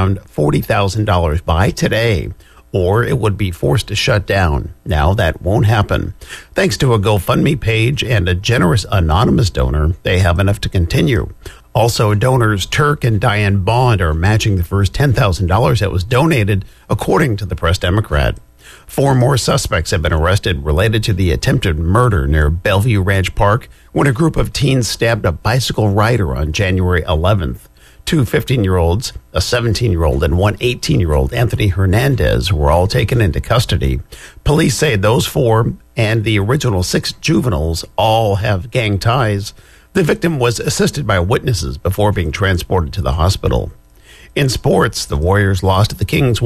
around $40,000 by today, or it would be forced to shut down. Now that won't happen. Thanks to a GoFundMe page and a generous anonymous donor, they have enough to continue. Also, donors Turk and Diane Bond are matching the first $10,000 that was donated, according to the Press Democrat. 4 more suspects have been arrested related to the attempted murder near Bellevue Ranch Park when a group of teens stabbed a bicycle rider on January 11th. 2 15-year-olds, a 17-year-old, and 1 18-year-old, Anthony Hernandez, were all taken into custody. Police say those 4 and the original 6 juveniles all have gang ties. The victim was assisted by witnesses before being transported to the hospital. In sports, the Warriors lost to the Kings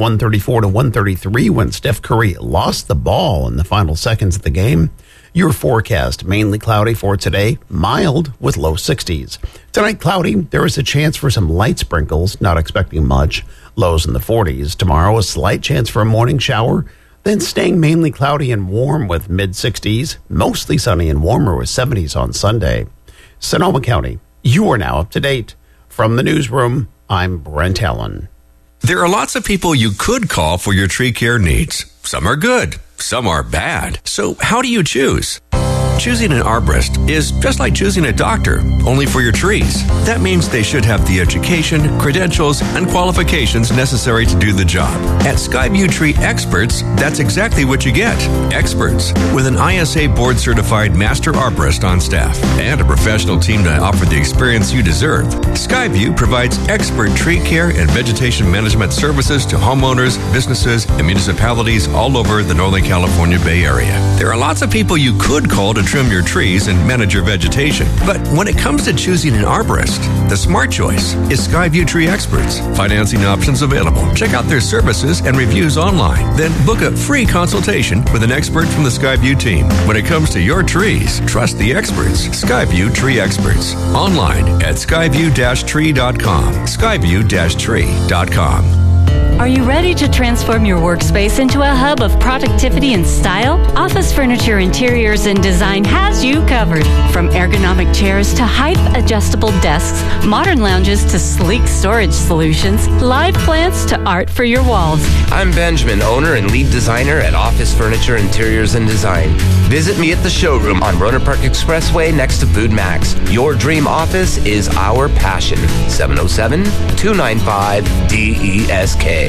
134-133 when Steph Curry lost the ball in the final seconds of the game. Your forecast, mainly cloudy for today, mild with low 60s. Tonight, cloudy. There is a chance for some light sprinkles, not expecting much. Lows in the 40s. Tomorrow, a slight chance for a morning shower. Then staying mainly cloudy and warm with mid-60s. Mostly sunny and warmer with 70s on Sunday. Sonoma County, you are now up to date. From the newsroom, I'm Brent Allen. There are lots of people you could call for your tree care needs. Some are good, some are bad. So how do you choose? Choosing an arborist is just like choosing a doctor, only for your trees. That means they should have the education, credentials, and qualifications necessary to do the job. At Skyview Tree Experts, that's exactly what you get. Experts with an ISA board-certified master arborist on staff and a professional team to offer the experience you deserve. Skyview provides expert tree care and vegetation management services to homeowners, businesses, and municipalities all over the Northern California Bay Area. There are lots of people you could call to trim your trees and manage your vegetation. But when it comes to choosing an arborist, the smart choice is Skyview Tree Experts. Financing options available. Check out their services and reviews online. Then book a free consultation with an expert from the Skyview team. When it comes to your trees, trust the experts. Skyview Tree Experts. Online at skyview-tree.com. Skyview-tree.com. Are you ready to transform your workspace into a hub of productivity and style? Office Furniture Interiors and Design has you covered. From ergonomic chairs to height-adjustable desks, modern lounges to sleek storage solutions, live plants to art for your walls. I'm Benjamin, owner and lead designer at Office Furniture Interiors and Design. Visit me at the showroom on Rohnert Park Expressway next to Food Max. Your dream office is our passion. 707-295-DESK.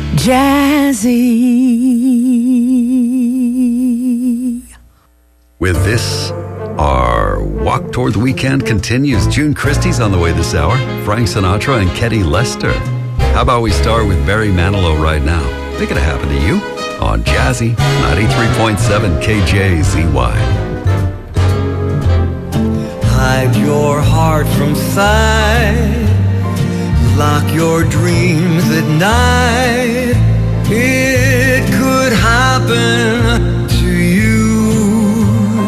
Jazzy. With this, our walk toward the weekend continues. June Christie's on the way this hour. Frank Sinatra and Ketty Lester. How about we start with Barry Manilow right now? Think it'll happen to you on Jazzy 93.7 KJZY. Hide your heart from sight. Lock your dreams at night. It could happen to you.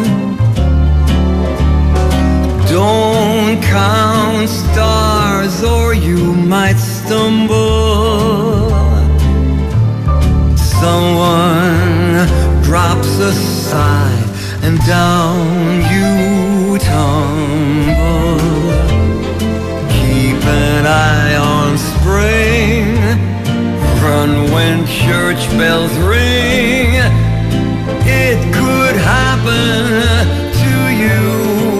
Don't count stars or you might stumble. Someone drops a sigh and down you tumble. Keep an eye on spring. Run when church bells ring. It could happen to you.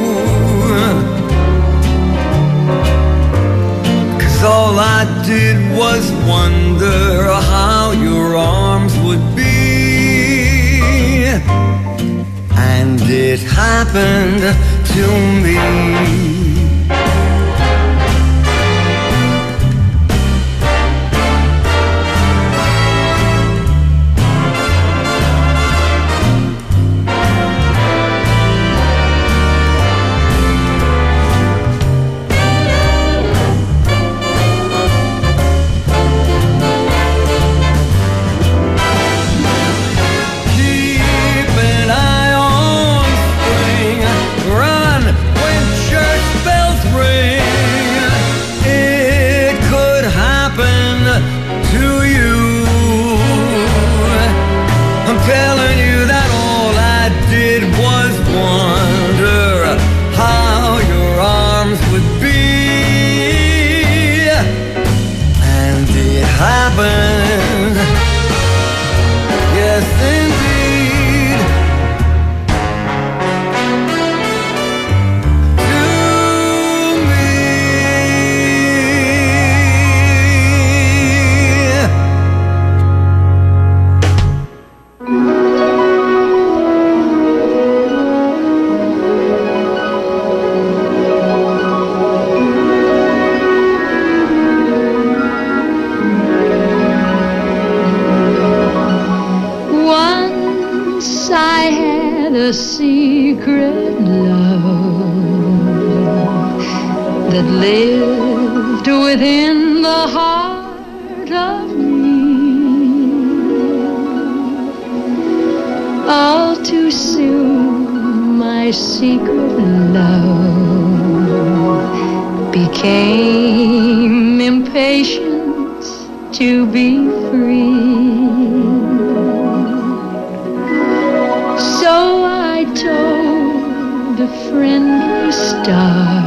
'Cause all I did was wonder how your arms would be. And it happened to me. Keep an eye on spring. Run when church happened. Yes, indeed. To me. Once I had a secret love that lived within the heart of me. All too soon my secret love became impatient to be free. So I told a friendly star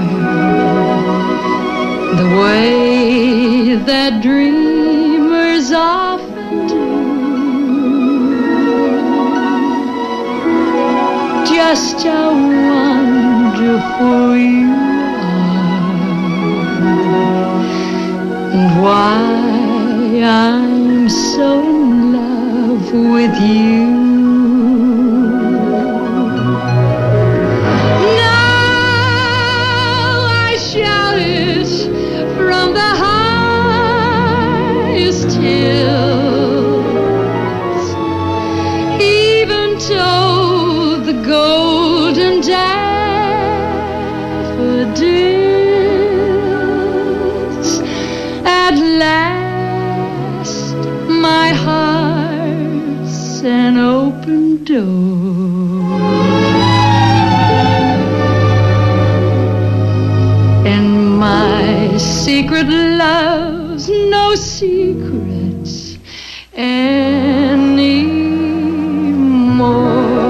the way that dreamers often do. Just how wonderful you are, and why I'm so in love with you. An open door, and my secret love's no secrets anymore.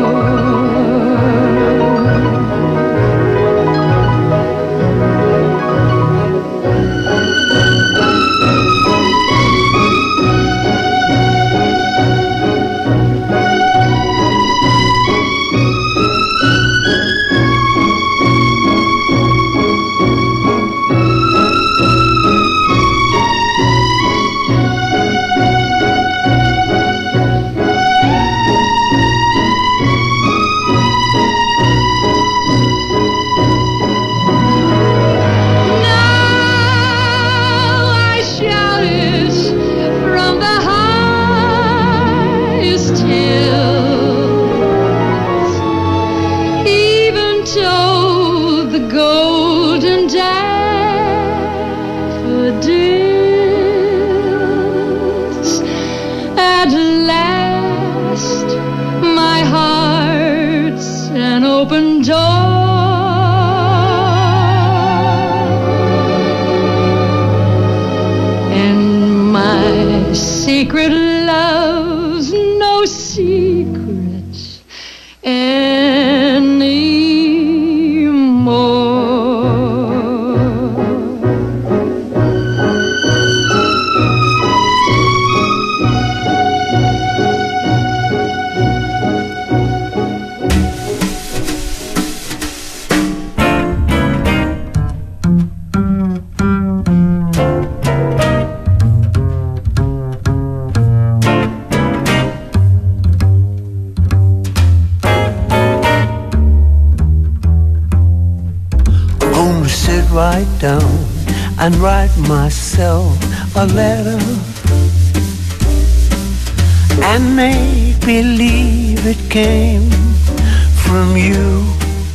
Secret love's no secrets right down and write myself a letter and make believe it came from you.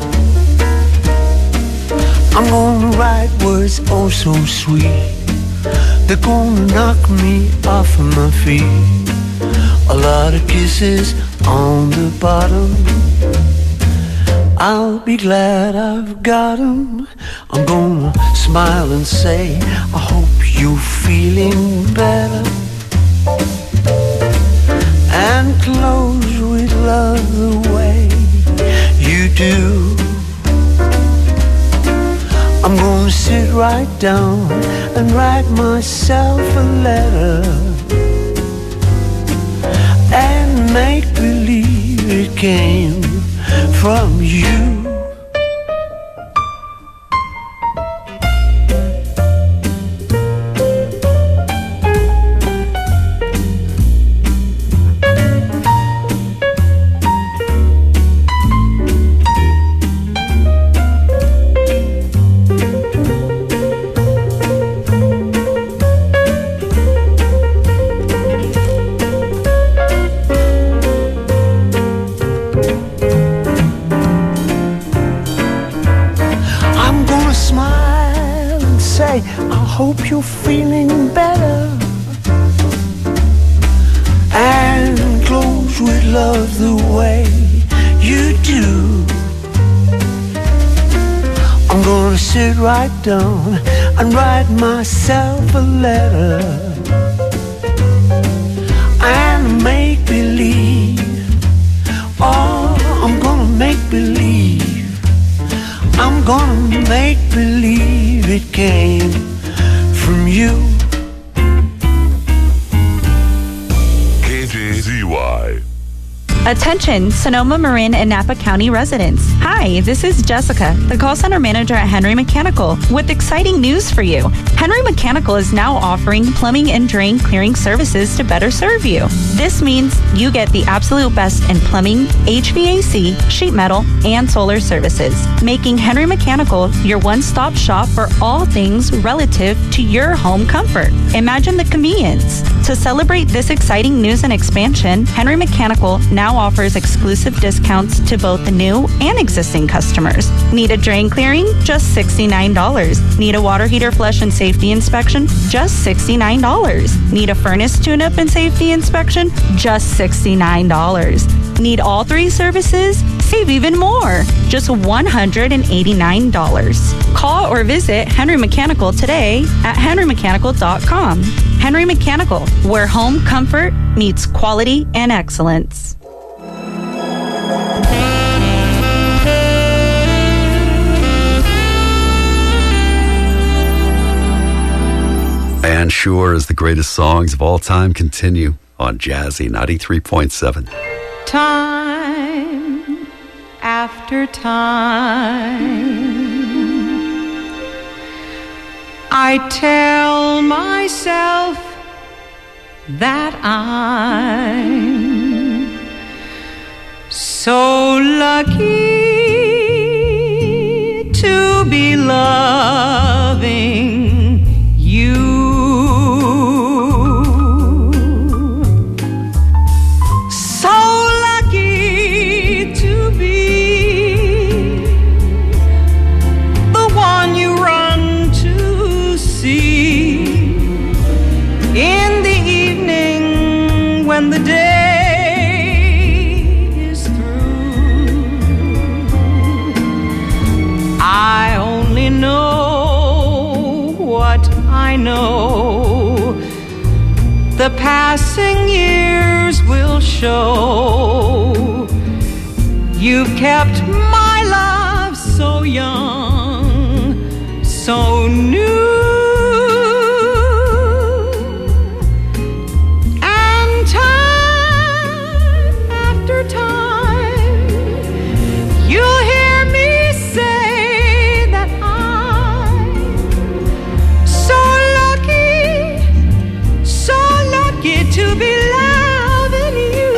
I'm gonna write words oh so sweet, they're gonna knock me off of my feet. A lot of kisses on the bottom, I'll be glad I've got 'em. I'm gonna smile and say, I hope you're feeling better, and close with love the way you do. I'm gonna sit right down and write myself a letter right down and write myself a letter and make believe. Oh, I'm gonna make believe. I'm gonna make believe it came from you. KJZY. Attention, Sonoma Marin and Napa County residents. Hi, this is Jessica, the call center manager at Henry Mechanical, with exciting news for you. Henry Mechanical is now offering plumbing and drain clearing services to better serve you. This means you get the absolute best in plumbing, HVAC, sheet metal, and solar services, making Henry Mechanical your one-stop shop for all things relative to your home comfort. Imagine the convenience. To celebrate this exciting news and expansion, Henry Mechanical now offers exclusive discounts to both the new and existing customers. Need a drain clearing? Just $69. Need a water heater flush and safety inspection? Just $69. Need a furnace tune-up and safety inspection? Just $69. Need all three services? Save even more. Just $189. Call or visit Henry Mechanical today at henrymechanical.com. Henry Mechanical, where home comfort meets quality and excellence. And sure as the greatest songs of all time continue on Jazzy 93.7. Time after time, I tell myself that I'm so lucky to be loving you. So lucky to be the one you run to see in the evening when the day is through. I only know what I know. The passing years will show. You've kept my love so young, so new. And time after time, you'll hear me say that I'm so lucky to be loving you.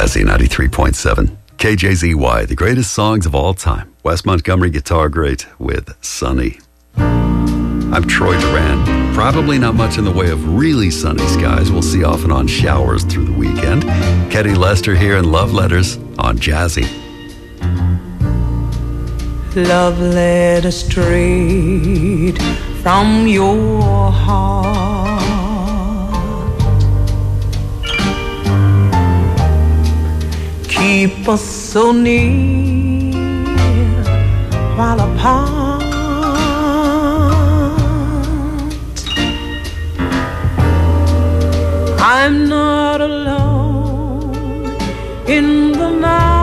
Jazzy 93.7. KJZY, the greatest songs of all time. Wes Montgomery Guitar Great with Sunny. I'm Troy Duran. Probably not much in the way of really sunny skies. We'll see off and on showers through the weekend. Ketty Lester here in Love Letters on Jazzy. Love letter straight from your heart. Keep us so near while apart. I'm not alone in the night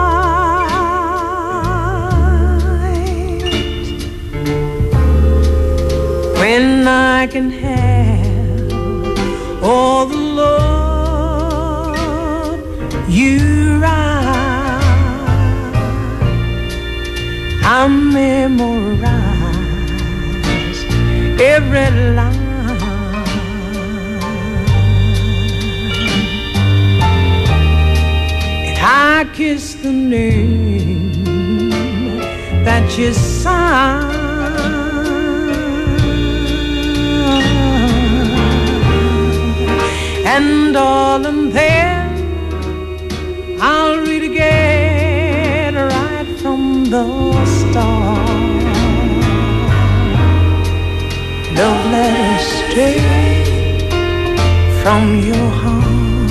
when I can have all the love you write. I memorize every line. I kiss the name that you signed, and darling, then I'll read again right from the start. Love letters straight from your heart.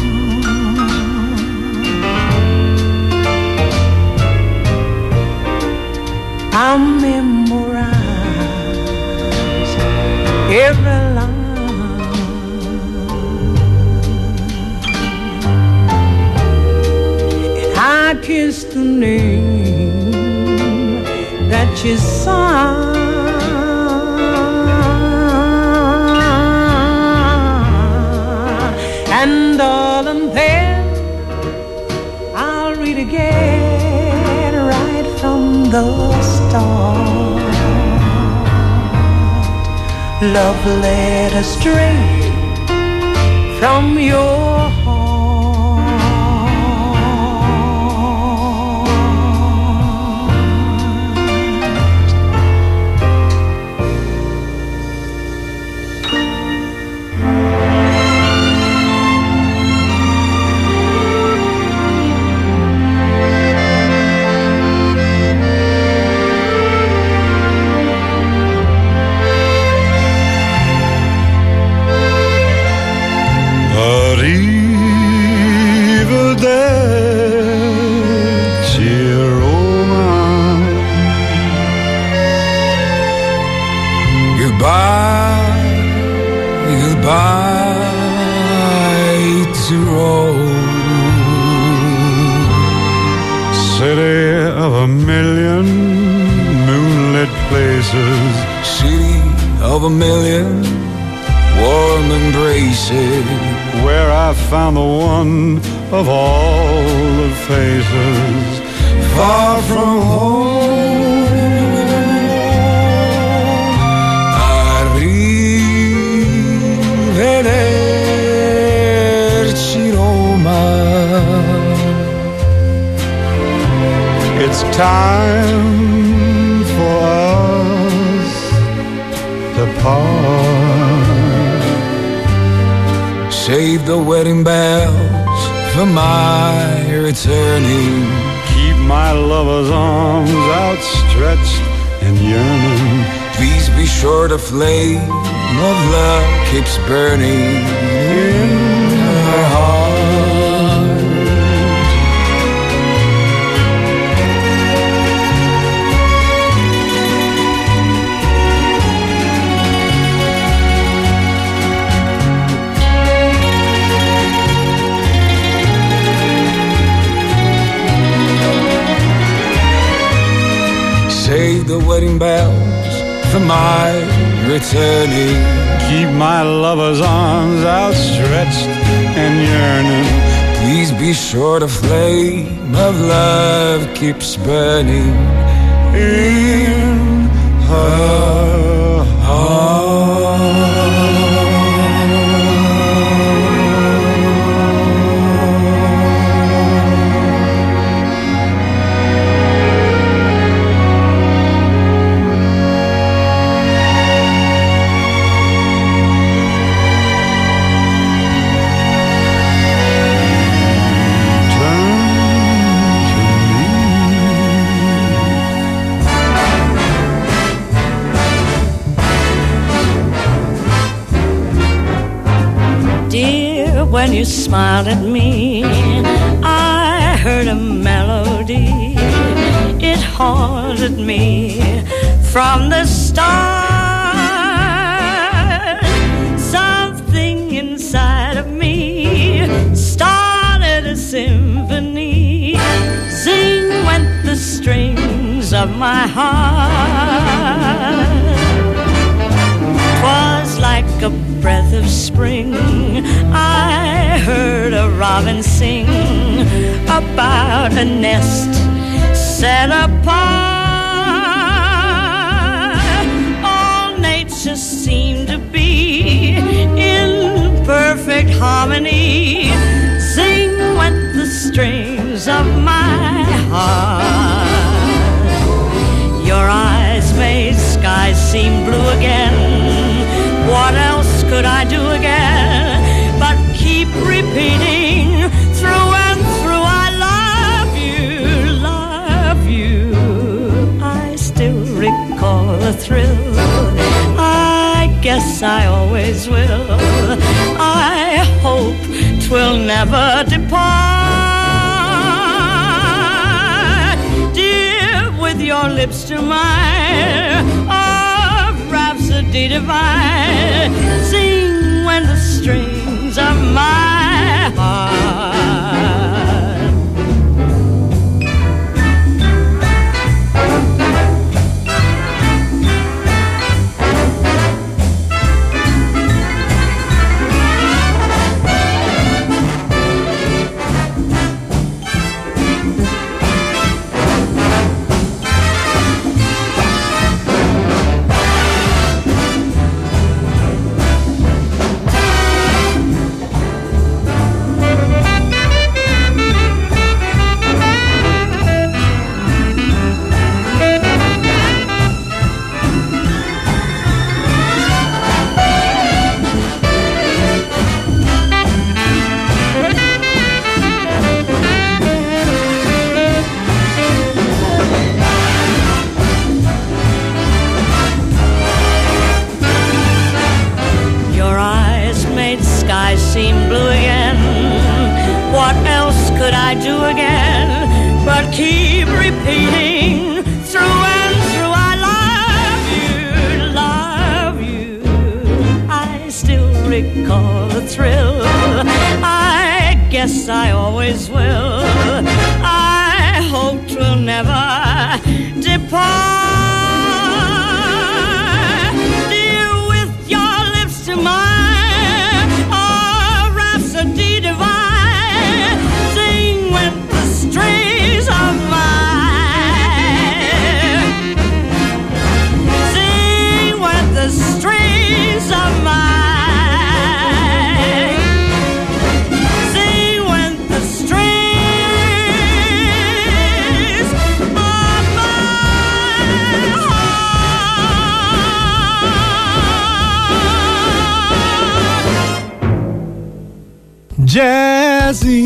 I memorize every line, and I kiss the name that you signed, and darling, then I'll read again right from the love letter straight from your city of a million warm embraces, where I found the one of all the faces, far from home. Arrivederci Roma. It's time for us to part. Save the wedding bells for my returning. Keep my lover's arms outstretched and yearning. Please be sure the flame of love keeps burning in her heart. Save the wedding bells for my returning. Keep my lover's arms outstretched and yearning. Please be sure the flame of love keeps burning in her heart. when you smiled at me, I heard a melody. It haunted me from the start. Something inside of me started a symphony. Zing went the strings of my heart. 'Twas like a breath of spring. I heard a robin sing about a nest set apart. All nature seemed to be in perfect harmony. Sing went the strings of my heart. Your eyes made skies seem blue again. What else could I do again but keep repeating through and through? I love you. I still recall the thrill. I guess I always will. I hope 'twill never depart. Dear, with your lips to mine, rhapsody divine, sing when the strings of my heart. Seem blue again. What else could I do again but keep repeating through and through? I love you. I still recall the thrill. I guess I always will. I hope 'twill never depart. Dear, with your lips to mine, divine, sing with the strings of mine. Sing with the strings of mine. Sing with the strings of my Jazzy.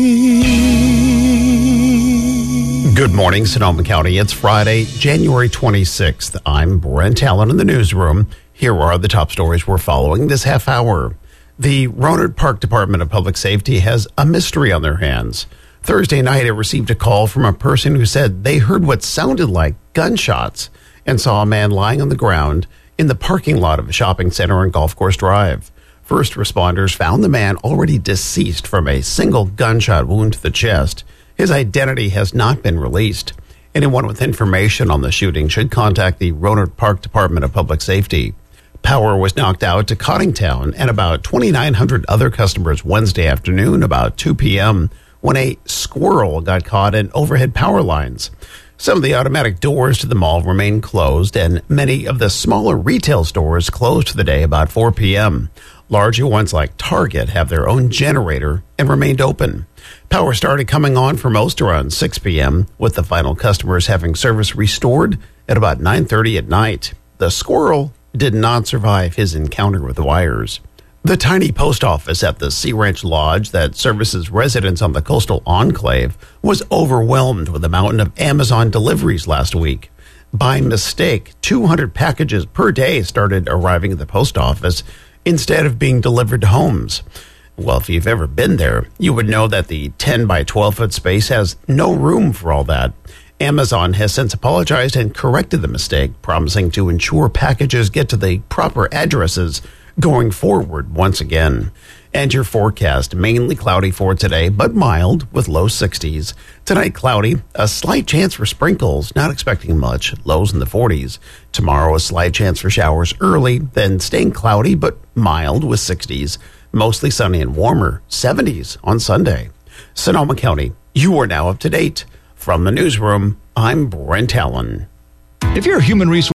Good morning, Sonoma County. It's Friday, January 26th. I'm Brent Allen in the newsroom. Here are the top stories we're following this half hour. The Rohnert Park Department of Public Safety has a mystery on their hands. Thursday night, it received a call from a person who said they heard what sounded like gunshots and saw a man lying on the ground in the parking lot of a shopping center on Golf Course Drive. First responders found the man already deceased from a single gunshot wound to the chest. His identity has not been released. Anyone with information on the shooting should contact the Rohnert Park Department of Public Safety. Power was knocked out to Cottingtown and about 2,900 other customers Wednesday afternoon about 2 p.m. when a squirrel got caught in overhead power lines. Some of the automatic doors to the mall remain closed, and many of the smaller retail stores closed for the day about 4 p.m. Larger ones like Target have their own generator and remained open. Power started coming on for most around 6 p.m., with the final customers having service restored at about 9:30 at night. The squirrel did not survive his encounter with the wires. The tiny post office at the Sea Ranch Lodge that services residents on the coastal enclave was overwhelmed with a mountain of Amazon deliveries last week. By mistake, 200 packages per day started arriving at the post office instead of being delivered to homes. Well, if you've ever been there, you would know that the 10 by 12 foot space has no room for all that. Amazon has since apologized and corrected the mistake, promising to ensure packages get to the proper addresses going forward once again. And your forecast, mainly cloudy for today, but mild with low 60s. Tonight, cloudy, a slight chance for sprinkles, not expecting much, lows in the 40s. Tomorrow, a slight chance for showers early, then staying cloudy but mild with 60s. Mostly sunny and warmer, 70s on Sunday. Sonoma County, you are now up to date. From the newsroom, I'm Brent Allen. If you're a human resource